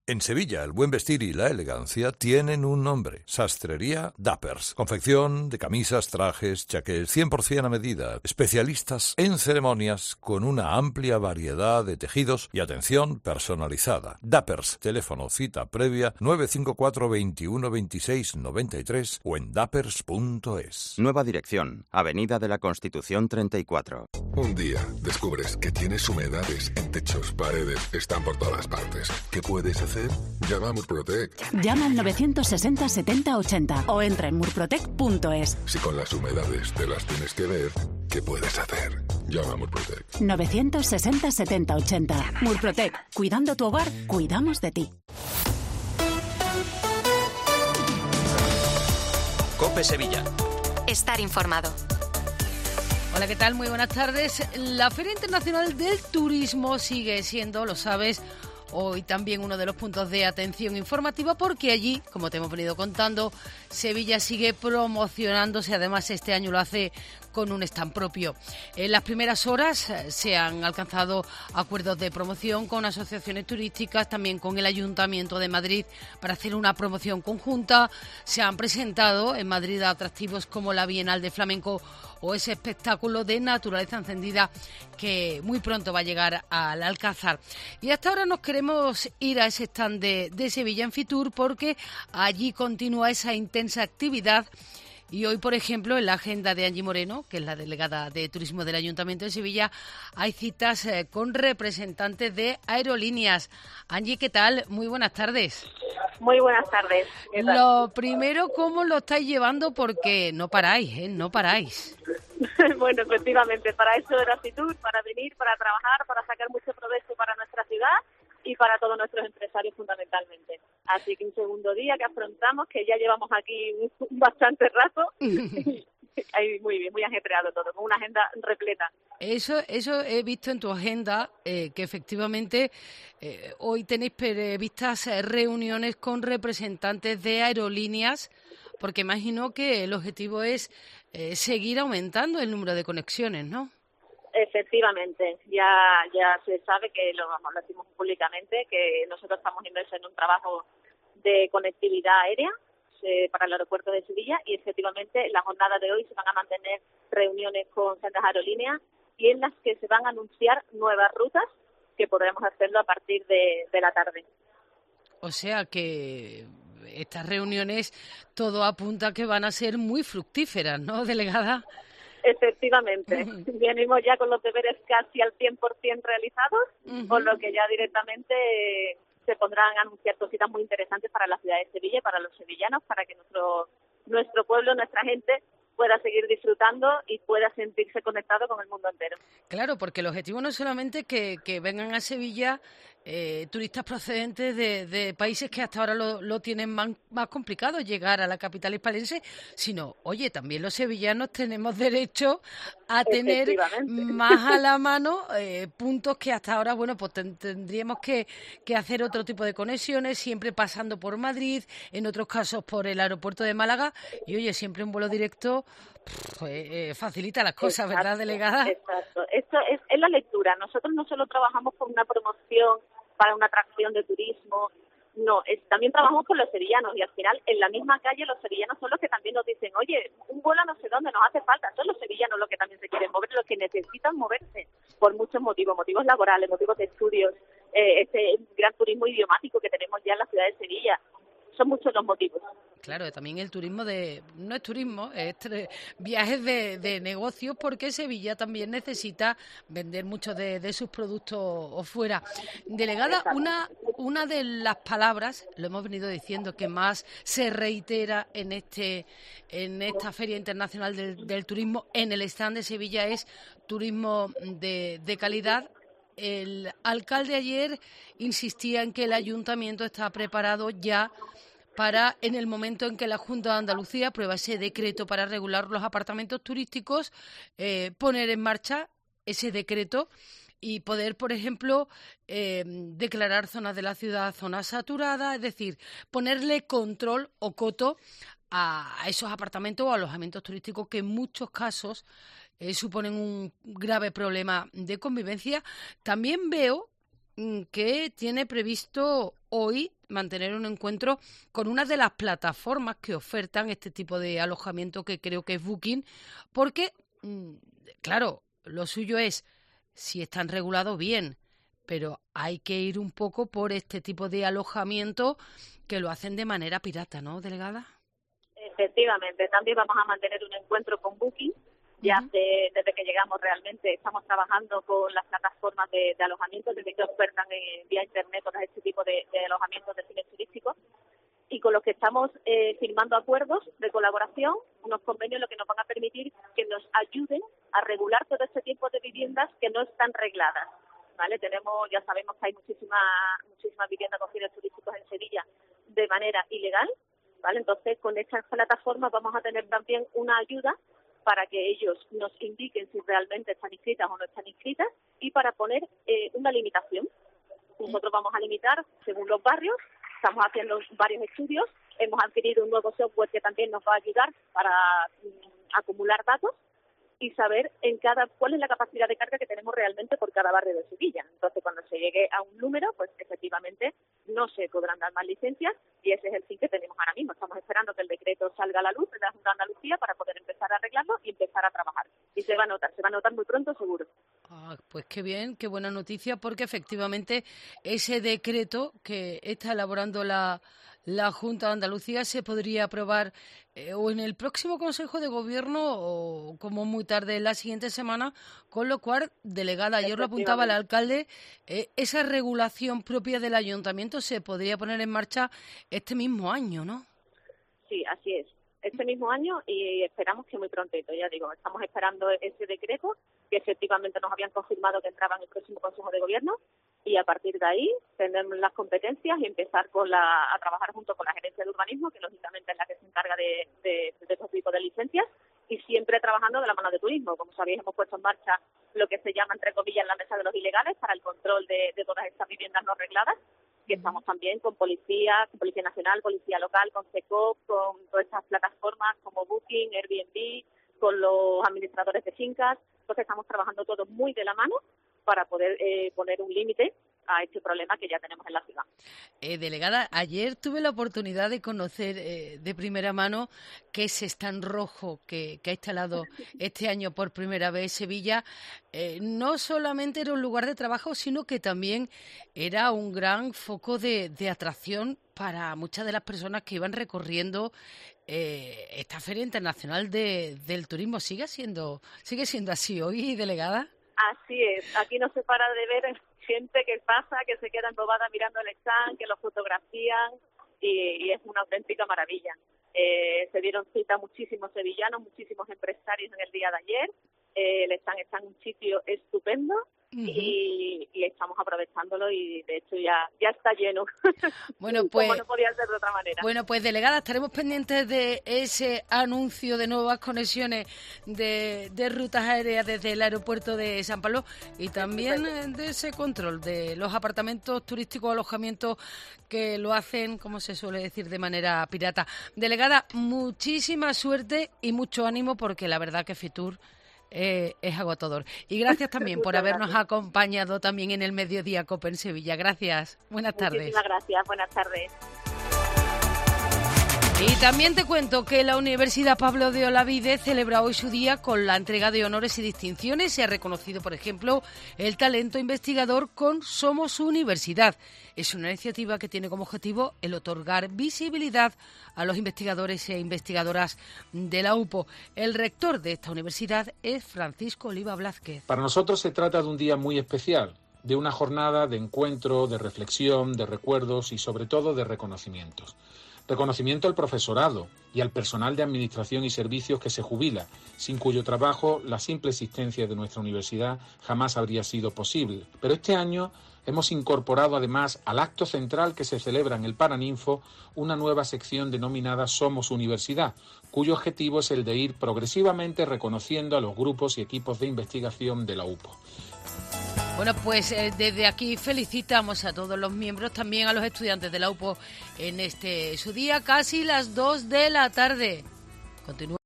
En Sevilla, el buen vestir y la elegancia tienen un nombre: Sastrería Dappers. Confección de camisas, trajes, chaqués 100% a medida. Especialistas en ceremonias con una amplia variedad de tejidos y atención personalizada. Dappers. Teléfono cita previa 954 21 26 93 o en dappers.es. Nueva dirección, Avenida de la Constitución 34. Un día descubres que tienes humedades en techos, paredes, están por todas partes. ¿Qué puedes hacer? Llama a Murprotec. Llama al 960 70 80 o entra en murprotec.es. Si con las humedades te las tienes que ver, ¿qué puedes hacer? Llama a Murprotec. 960 70 80. Murprotec. Cuidando tu hogar, cuidamos de ti. COPE Sevilla. Estar informado. Hola, ¿qué tal? Muy buenas tardes. La Feria Internacional del Turismo sigue siendo, lo sabes, hoy también uno de los puntos de atención informativa, porque allí, como te hemos venido contando, Sevilla sigue promocionándose. Además, este año lo hace con un stand propio. En las primeras horas se han alcanzado acuerdos de promoción con asociaciones turísticas, también con el Ayuntamiento de Madrid, para hacer una promoción conjunta. Se han presentado en Madrid atractivos como la Bienal de Flamenco o ese espectáculo de naturaleza encendida que muy pronto va a llegar al Alcázar. Y hasta ahora nos queremos ir a ese stand de Sevilla en Fitur, porque allí continúa esa intensa actividad. Y hoy, por ejemplo, en la agenda de Angie Moreno, que es la delegada de Turismo del Ayuntamiento de Sevilla, hay citas con representantes de aerolíneas. Angie, ¿qué tal? Muy buenas tardes. Muy buenas tardes. ¿Qué tal? Lo primero, ¿cómo lo estáis llevando? Porque no paráis, no paráis. Bueno, efectivamente, para eso era Fitur, para venir, para trabajar, para sacar mucho provecho para nuestra ciudad y para todos nuestros empresarios fundamentalmente. Así que un segundo día que afrontamos, que ya llevamos aquí bastante rato. Ahí muy bien, muy ajetreado todo, con una agenda repleta. Eso he visto en tu agenda, que efectivamente hoy tenéis previstas reuniones con representantes de aerolíneas, porque imagino que el objetivo es seguir aumentando el número de conexiones, ¿no? Efectivamente, ya se sabe que lo decimos públicamente, que nosotros estamos inmersos en un trabajo de conectividad aérea para el aeropuerto de Sevilla, y efectivamente en la jornada de hoy se van a mantener reuniones con sendas aerolíneas y en las que se van a anunciar nuevas rutas que podremos hacerlo a partir de la tarde. O sea que estas reuniones todo apunta a que van a ser muy fructíferas, ¿no, delegada? Efectivamente, venimos ya con los deberes casi al 100% realizados, por lo que ya directamente se pondrán a anunciar cositas muy interesantes para la ciudad de Sevilla y para los sevillanos, para que nuestro pueblo, nuestra gente pueda seguir disfrutando y pueda sentirse conectado con el mundo entero. Claro, porque el objetivo no es solamente que vengan a Sevilla turistas procedentes de países que hasta ahora lo tienen más complicado llegar a la capital hispalense, sino, oye, también los sevillanos tenemos derecho a tener más a la mano puntos que hasta ahora, bueno, pues tendríamos que hacer otro tipo de conexiones, siempre pasando por Madrid, en otros casos por el aeropuerto de Málaga, y oye, siempre un vuelo directo facilita las cosas, exacto, ¿verdad, delegada? Exacto. Esto es la lectura. Nosotros no solo trabajamos con una promoción para una atracción de turismo, no, también trabajamos con los sevillanos, y al final en la misma calle los sevillanos son los que también nos dicen, oye, un vuelo a no sé dónde nos hace falta. Son los sevillanos los que también se quieren mover, los que necesitan moverse por muchos motivos laborales, motivos de estudios, este gran turismo idiomático que tenemos ya en la ciudad de Sevilla. Son muchos los motivos. Claro, también el turismo no es turismo, es viajes de negocios, porque Sevilla también necesita vender muchos de sus productos fuera. Delegada, una de las palabras, lo hemos venido diciendo, que más se reitera en esta Feria Internacional del Turismo, en el stand de Sevilla, es turismo de calidad. El alcalde ayer insistía en que el ayuntamiento está preparado ya para, en el momento en que la Junta de Andalucía aprueba ese decreto para regular los apartamentos turísticos, poner en marcha ese decreto y poder, por ejemplo, declarar zonas de la ciudad zonas saturadas, es decir, ponerle control o coto a esos apartamentos o alojamientos turísticos que en muchos casos suponen un grave problema de convivencia. También veo que tiene previsto hoy mantener un encuentro con una de las plataformas que ofertan este tipo de alojamiento, que creo que es Booking, porque, claro, lo suyo es, si están regulados, bien, pero hay que ir un poco por este tipo de alojamiento que lo hacen de manera pirata, ¿no, delegada? Efectivamente, también vamos a mantener un encuentro con Booking. Ya desde que llegamos realmente estamos trabajando con las plataformas de alojamiento, desde que ofertan vía internet todo este tipo de alojamientos de fines turísticos, y con los que estamos firmando acuerdos de colaboración, unos convenios lo que nos van a permitir que nos ayuden a regular todo este tipo de viviendas que no están regladas, ¿vale? Ya sabemos que hay muchísimas viviendas con fines turísticos en Sevilla de manera ilegal, ¿vale? Entonces, con estas plataformas vamos a tener también una ayuda para que ellos nos indiquen si realmente están inscritas o no están inscritas, y para poner una limitación. Nosotros vamos a limitar según los barrios, estamos haciendo varios estudios, hemos adquirido un nuevo software que también nos va a ayudar para acumular datos y saber cuál es la capacidad de carga que tenemos realmente por cada barrio de Sevilla. Entonces, cuando se llegue a un número, pues efectivamente no se podrán dar más licencias, y ese es el fin que tenemos ahora mismo. Estamos esperando que el decreto salga a la luz de la Junta de Andalucía para poder empezar a arreglarlo y empezar a trabajar. Y se va a notar muy pronto, seguro. Pues qué bien, qué buena noticia, porque efectivamente ese decreto que está elaborando la Junta de Andalucía se podría aprobar o en el próximo Consejo de Gobierno o como muy tarde en la siguiente semana, con lo cual, delegada, ayer lo apuntaba el alcalde, esa regulación propia del ayuntamiento se podría poner en marcha este mismo año, ¿no? Sí, así es. Este mismo año, y esperamos que muy prontito, ya digo, estamos esperando ese decreto que efectivamente nos habían confirmado que entraba en el próximo Consejo de Gobierno, y a partir de ahí tener las competencias y empezar a trabajar junto con la Gerencia de Urbanismo, que lógicamente es la que se encarga de estos tipos de licencias, y siempre trabajando de la mano de turismo. Como sabéis, hemos puesto en marcha lo que se llama, entre comillas, la mesa de los ilegales para el control de todas estas viviendas no regladas, que estamos también con Policía Nacional, Policía Local, con SECOP, con todas estas plataformas como Booking, Airbnb, con los administradores de fincas. Entonces estamos trabajando todos muy de la mano para poder poner un límite a este problema que ya tenemos en la ciudad. Delegada, ayer tuve la oportunidad de conocer de primera mano que ese stand rojo que ha instalado este año por primera vez Sevilla no solamente era un lugar de trabajo, sino que también era un gran foco de atracción para muchas de las personas que iban recorriendo esta Feria Internacional del Turismo. ¿Sigue siendo así hoy, delegada? Así es, aquí no se para de ver gente que pasa, que se queda embobada mirando el stand, que lo fotografían, y es una auténtica maravilla. Se dieron cita muchísimos sevillanos, muchísimos empresarios en el día de ayer. El stand está en un sitio estupendo. Y estamos aprovechándolo, y de hecho ya está lleno. Bueno, pues, como no podía ser de otra manera. Bueno, pues delegada, estaremos pendientes de ese anuncio de nuevas conexiones de rutas aéreas desde el aeropuerto de San Pablo, y también de ese control de los apartamentos turísticos, alojamientos que lo hacen, como se suele decir, de manera pirata. Delegada, muchísima suerte y mucho ánimo, porque la verdad que Fitur es agotador. Y gracias también por habernos acompañado también en el Mediodía COPE en Sevilla. Gracias. Buenas tardes. Muchísimas gracias. Buenas tardes. Y también te cuento que la Universidad Pablo de Olavide celebra hoy su día con la entrega de honores y distinciones. Se ha reconocido, por ejemplo, el talento investigador con Somos Universidad. Es una iniciativa que tiene como objetivo el otorgar visibilidad a los investigadores e investigadoras de la UPO. El rector de esta universidad es Francisco Oliva Blázquez. Para nosotros se trata de un día muy especial, de una jornada de encuentro, de reflexión, de recuerdos y sobre todo de reconocimientos. Reconocimiento al profesorado y al personal de administración y servicios que se jubila, sin cuyo trabajo la simple existencia de nuestra universidad jamás habría sido posible. Pero este año hemos incorporado además al acto central que se celebra en el Paraninfo una nueva sección denominada Somos Universidad, cuyo objetivo es el de ir progresivamente reconociendo a los grupos y equipos de investigación de la UPO. Bueno, pues desde aquí felicitamos a todos los miembros, también a los estudiantes de la UPO en su día, casi las 2 de la tarde. Continúa.